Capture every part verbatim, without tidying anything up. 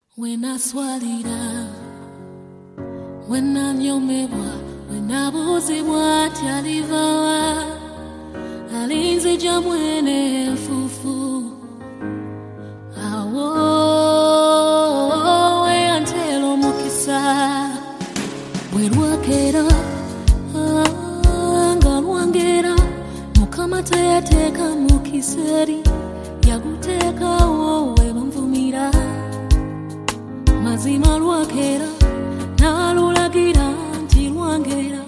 When I swalida, when I nyomebwa, when I buzibwa tyalivawa, alinzi jamwene fufu. Awo we antelo mukisa, we lwakera, anga lwangera, mukama tayateka mukiseri, yaguteka wowe bamvumira. Mazima lwakera, nalulagira nti lwangera,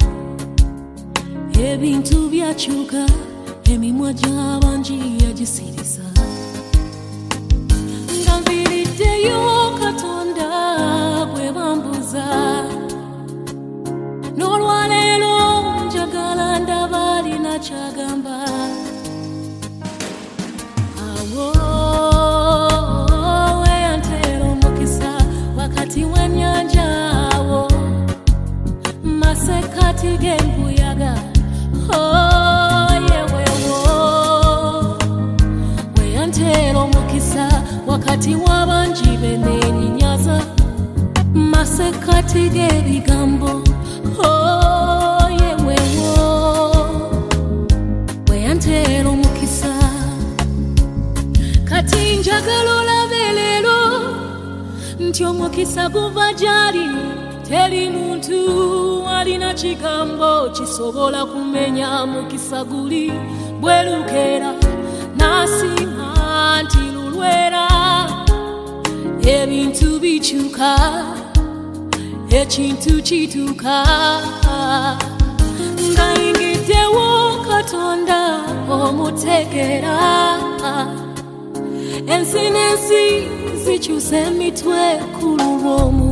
ebintu byakyuka, emimwa gy'abangi yagisirisa. Nga nviiriddeyo Katonda gwe bambuza, n'olwaleero njagala ndaba alina ky'agamba. Awo masekati gembuyaga, oh yewe wo, we antero mukisa wakati wabanji beneninyaza, masekati gebigambo, oh yewe wo, we antero mukisa. Kati njagala olabe leero nti omukisa guva gyali. Teri muntu alina kigambo kisobola kumenya mukisa guli bwe lukera, n'asinga nti lulwera, ebintu bikyuka, ekintu kituuka. Ngayingiddewo Katonda omutegeera, ensi n'ensi zikyusa emitwe ku lulw'omu